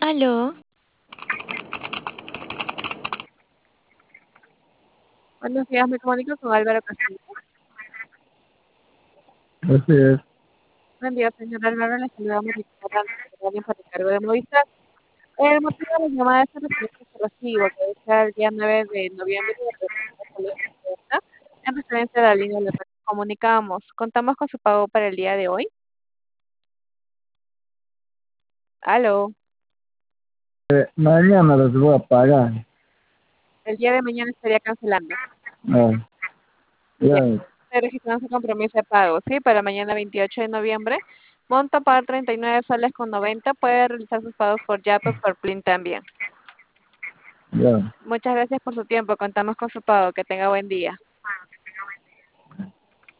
Aló, Buenos días, me comunico con Álvaro Castillo. Así es. Buen día, señor Álvaro, le saludamos de alguien para el cargo de Movistar. El motivo de la llamada es el referente recibo que desea el día 9 de noviembre de en referencia a la línea de la que comunicamos. Contamos con su pago para el día de hoy. Aló, Mañana los voy a pagar. el día de mañana estaría cancelando. Ah, Ya, ya, se registró su compromiso de pago, ¿sí? Para mañana 28 de noviembre. Monto para 39 soles con 90. Puede realizar sus pagos por Yape o por Plin también. ya. Muchas gracias por su tiempo. Contamos con su pago. Que tenga buen día.